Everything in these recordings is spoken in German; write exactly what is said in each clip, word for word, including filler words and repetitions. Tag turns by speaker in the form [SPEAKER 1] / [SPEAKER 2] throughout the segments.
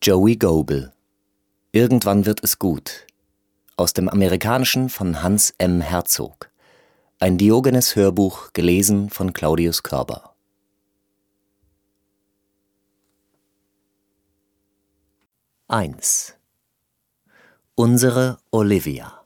[SPEAKER 1] Joey Goebel. Irgendwann wird es gut. Aus dem Amerikanischen von Hans M. Herzog. Ein Diogenes-Hörbuch, gelesen von Claudius Körber. eins. Unsere Olivia.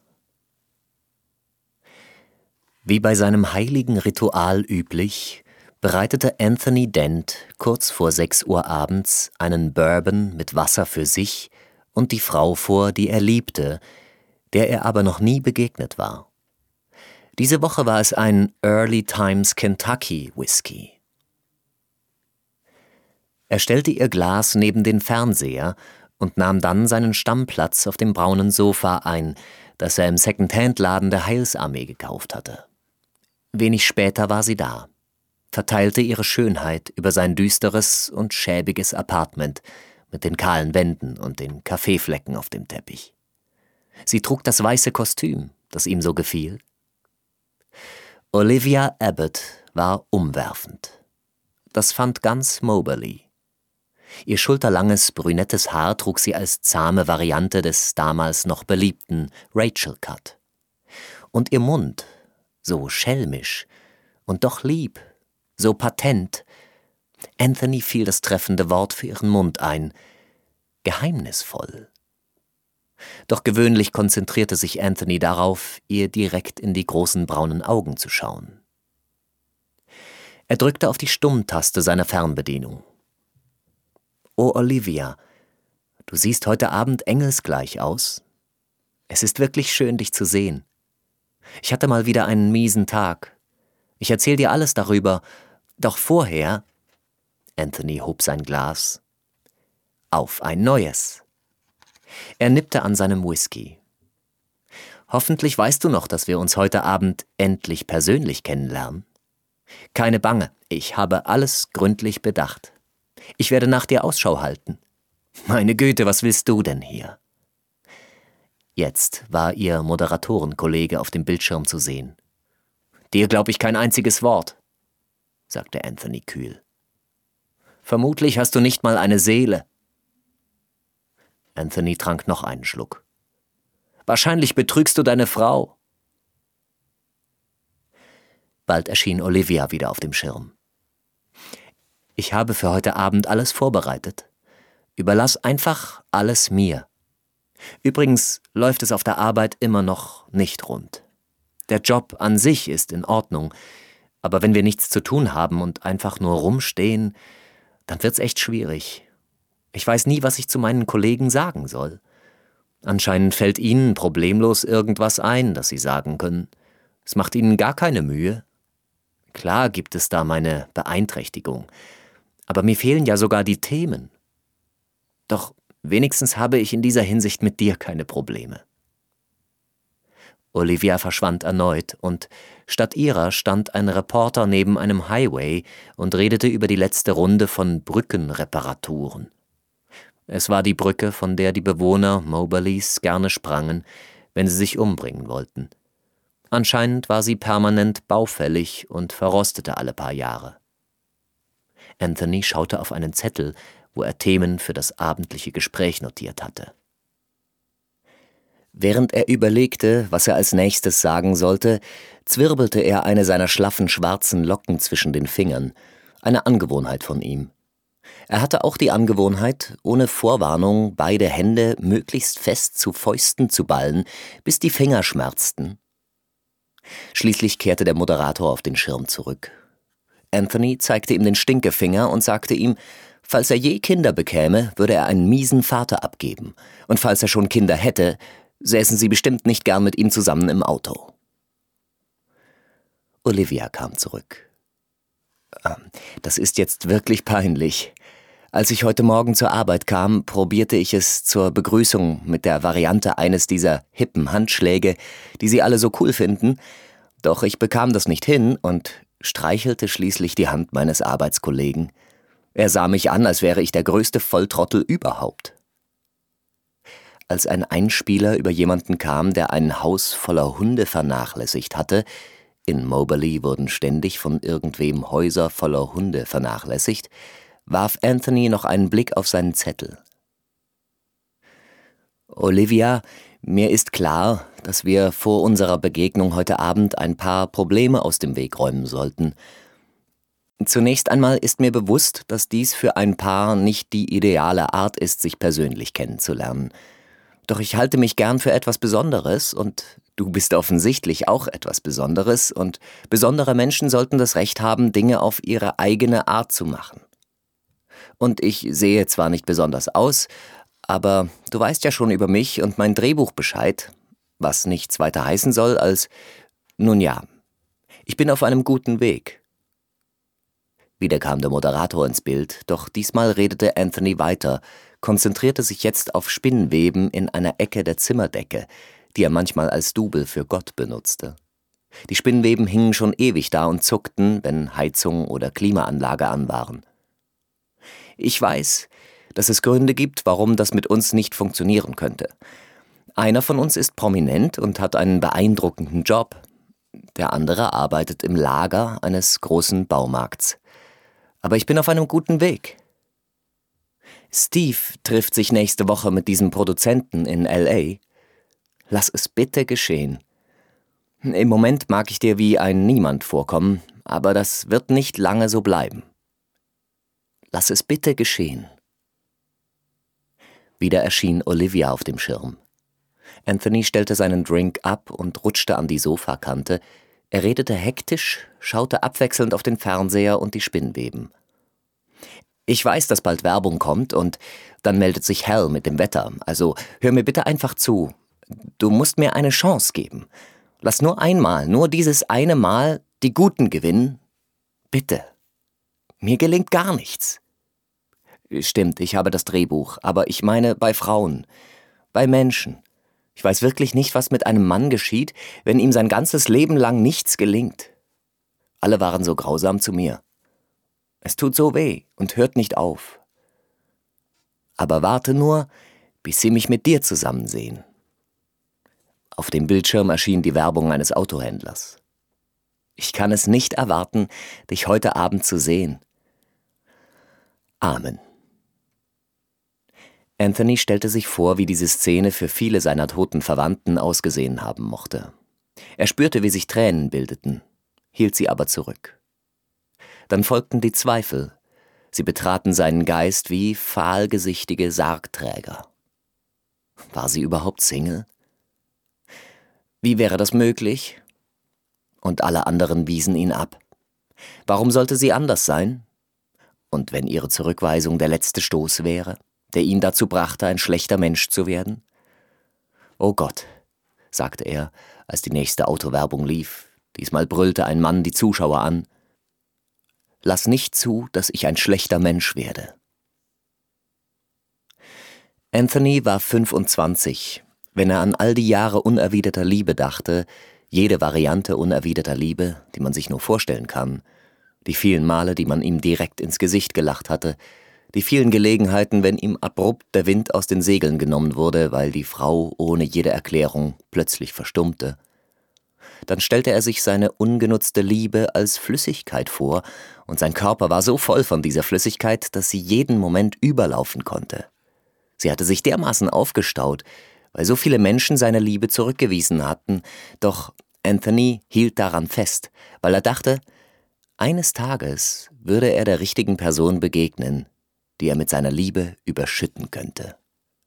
[SPEAKER 1] Wie bei seinem heiligen Ritual üblich, bereitete Anthony Dent kurz vor sechs Uhr abends einen Bourbon mit Wasser für sich und die Frau vor, die er liebte, der er aber noch nie begegnet war. Diese Woche war es ein Early Times Kentucky Whisky. Er stellte ihr Glas neben den Fernseher und nahm dann seinen Stammplatz auf dem braunen Sofa ein, das er im Second-Hand-Laden der Heilsarmee gekauft hatte. Wenig später war sie da, verteilte ihre Schönheit über sein düsteres und schäbiges Apartment mit den kahlen Wänden und den Kaffeeflecken auf dem Teppich. Sie trug das weiße Kostüm, das ihm so gefiel. Olivia Abbott war umwerfend. Das fand ganz Moberly. Ihr schulterlanges, brünettes Haar trug sie als zahme Variante des damals noch beliebten Rachel Cut. Und ihr Mund, so schelmisch und doch lieb, so patent. Anthony fiel das treffende Wort für ihren Mund ein: geheimnisvoll. Doch gewöhnlich konzentrierte sich Anthony darauf, ihr direkt in die großen braunen Augen zu schauen. Er drückte auf die Stummtaste seiner Fernbedienung. »Oh, Olivia, du siehst heute Abend engelsgleich aus. Es ist wirklich schön, dich zu sehen. Ich hatte mal wieder einen miesen Tag. Ich erzähl dir alles darüber, doch vorher...« Anthony hob sein Glas. »Auf ein neues!« Er nippte an seinem Whisky. »Hoffentlich weißt du noch, dass wir uns heute Abend endlich persönlich kennenlernen. Keine Bange, ich habe alles gründlich bedacht. Ich werde nach dir Ausschau halten. Meine Güte, was willst du denn hier?« Jetzt war ihr Moderatorenkollege auf dem Bildschirm zu sehen. »Dir glaub ich kein einziges Wort«, sagte Anthony kühl. »Vermutlich hast du nicht mal eine Seele.« Anthony trank noch einen Schluck. »Wahrscheinlich betrügst du deine Frau.« Bald erschien Olivia wieder auf dem Schirm. »Ich habe für heute Abend alles vorbereitet. Überlass einfach alles mir. Übrigens läuft es auf der Arbeit immer noch nicht rund. Der Job an sich ist in Ordnung, aber wenn wir nichts zu tun haben und einfach nur rumstehen, dann wird's echt schwierig. Ich weiß nie, was ich zu meinen Kollegen sagen soll. Anscheinend fällt ihnen problemlos irgendwas ein, das sie sagen können. Es macht ihnen gar keine Mühe. Klar gibt es da meine Beeinträchtigung, aber mir fehlen ja sogar die Themen. Doch wenigstens habe ich in dieser Hinsicht mit dir keine Probleme.« Olivia verschwand erneut und statt ihrer stand ein Reporter neben einem Highway und redete über die letzte Runde von Brückenreparaturen. Es war die Brücke, von der die Bewohner Moberlys gerne sprangen, wenn sie sich umbringen wollten. Anscheinend war sie permanent baufällig und verrostete alle paar Jahre. Anthony schaute auf einen Zettel, wo er Themen für das abendliche Gespräch notiert hatte. Während er überlegte, was er als nächstes sagen sollte, zwirbelte er eine seiner schlaffen schwarzen Locken zwischen den Fingern, eine Angewohnheit von ihm. Er hatte auch die Angewohnheit, ohne Vorwarnung beide Hände möglichst fest zu Fäusten zu ballen, bis die Finger schmerzten. Schließlich kehrte der Moderator auf den Schirm zurück. Anthony zeigte ihm den Stinkefinger und sagte ihm, falls er je Kinder bekäme, würde er einen miesen Vater abgeben. Und falls er schon Kinder hätte, säßen sie bestimmt nicht gern mit ihm zusammen im Auto. Olivia kam zurück. »Das ist jetzt wirklich peinlich. Als ich heute Morgen zur Arbeit kam, probierte ich es zur Begrüßung mit der Variante eines dieser hippen Handschläge, die Sie alle so cool finden, doch ich bekam das nicht hin und streichelte schließlich die Hand meines Arbeitskollegen. Er sah mich an, als wäre ich der größte Volltrottel überhaupt.« Als ein Einspieler über jemanden kam, der ein Haus voller Hunde vernachlässigt hatte – in Moberly wurden ständig von irgendwem Häuser voller Hunde vernachlässigt – warf Anthony noch einen Blick auf seinen Zettel. Olivia, mir ist klar, dass wir vor unserer Begegnung heute Abend ein paar Probleme aus dem Weg räumen sollten. Zunächst einmal ist mir bewusst, dass dies für ein Paar nicht die ideale Art ist, sich persönlich kennenzulernen. Doch ich halte mich gern für etwas Besonderes und du bist offensichtlich auch etwas Besonderes und besondere Menschen sollten das Recht haben, Dinge auf ihre eigene Art zu machen. Und ich sehe zwar nicht besonders aus, aber du weißt ja schon über mich und mein Drehbuch Bescheid, was nichts weiter heißen soll als, nun ja, ich bin auf einem guten Weg. Wieder kam der Moderator ins Bild, doch diesmal redete Anthony weiter, konzentrierte sich jetzt auf Spinnweben in einer Ecke der Zimmerdecke, die er manchmal als Double für Gott benutzte. Die Spinnweben hingen schon ewig da und zuckten, wenn Heizung oder Klimaanlage an waren. Ich weiß, dass es Gründe gibt, warum das mit uns nicht funktionieren könnte. Einer von uns ist prominent und hat einen beeindruckenden Job. Der andere arbeitet im Lager eines großen Baumarkts. Aber ich bin auf einem guten Weg. Steve trifft sich nächste Woche mit diesem Produzenten in L A. Lass es bitte geschehen. Im Moment mag ich dir wie ein Niemand vorkommen, aber das wird nicht lange so bleiben. Lass es bitte geschehen. Wieder erschien Olivia auf dem Schirm. Anthony stellte seinen Drink ab und rutschte an die Sofakante. Er redete hektisch, schaute abwechselnd auf den Fernseher und die Spinnweben. Ich weiß, dass bald Werbung kommt und dann meldet sich Hal mit dem Wetter. Also hör mir bitte einfach zu. Du musst mir eine Chance geben. Lass nur einmal, nur dieses eine Mal die Guten gewinnen. Bitte. Mir gelingt gar nichts. Stimmt, ich habe das Drehbuch, aber ich meine bei Frauen, bei Menschen. Ich weiß wirklich nicht, was mit einem Mann geschieht, wenn ihm sein ganzes Leben lang nichts gelingt. Alle waren so grausam zu mir. Es tut so weh und hört nicht auf. Aber warte nur, bis sie mich mit dir zusammen sehen. Auf dem Bildschirm erschien die Werbung eines Autohändlers. Ich kann es nicht erwarten, dich heute Abend zu sehen. Amen. Anthony stellte sich vor, wie diese Szene für viele seiner toten Verwandten ausgesehen haben mochte. Er spürte, wie sich Tränen bildeten, hielt sie aber zurück. Dann folgten die Zweifel. Sie betraten seinen Geist wie fahlgesichtige Sargträger. War sie überhaupt Single? Wie wäre das möglich? Und alle anderen wiesen ihn ab. Warum sollte sie anders sein? Und wenn ihre Zurückweisung der letzte Stoß wäre, der ihn dazu brachte, ein schlechter Mensch zu werden? »Oh Gott«, sagte er, als die nächste Autowerbung lief. Diesmal brüllte ein Mann die Zuschauer an. »Lass nicht zu, dass ich ein schlechter Mensch werde.« Anthony war fünfundzwanzig. Wenn er an all die Jahre unerwiderter Liebe dachte, jede Variante unerwiderter Liebe, die man sich nur vorstellen kann, die vielen Male, die man ihm direkt ins Gesicht gelacht hatte, die vielen Gelegenheiten, wenn ihm abrupt der Wind aus den Segeln genommen wurde, weil die Frau ohne jede Erklärung plötzlich verstummte, dann stellte er sich seine ungenutzte Liebe als Flüssigkeit vor, und sein Körper war so voll von dieser Flüssigkeit, dass sie jeden Moment überlaufen konnte. Sie hatte sich dermaßen aufgestaut, weil so viele Menschen seine Liebe zurückgewiesen hatten, doch Anthony hielt daran fest, weil er dachte, eines Tages würde er der richtigen Person begegnen, die er mit seiner Liebe überschütten könnte.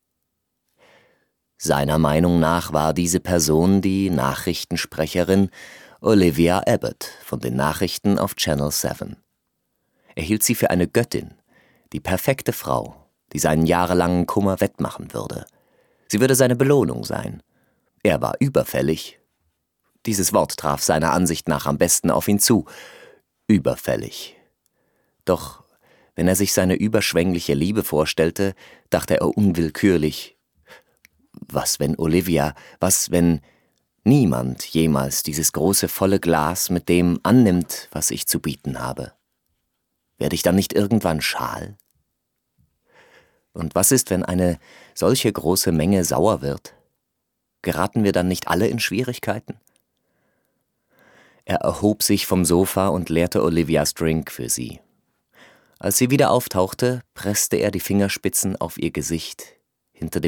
[SPEAKER 1] Seiner Meinung nach war diese Person die Nachrichtensprecherin Olivia Abbott von den Nachrichten auf Channel sieben. Er hielt sie für eine Göttin, die perfekte Frau, die seinen jahrelangen Kummer wettmachen würde. Sie würde seine Belohnung sein. Er war überfällig. Dieses Wort traf seiner Ansicht nach am besten auf ihn zu. Überfällig. Doch wenn er sich seine überschwängliche Liebe vorstellte, dachte er unwillkürlich, was wenn Olivia, was wenn niemand jemals dieses große volle Glas mit dem annimmt, was ich zu bieten habe? Werde ich dann nicht irgendwann schal? Und was ist, wenn eine solche große Menge sauer wird? Geraten wir dann nicht alle in Schwierigkeiten? Er erhob sich vom Sofa und leerte Olivias Drink für sie. Als sie wieder auftauchte, presste er die Fingerspitzen auf ihr Gesicht hinter dem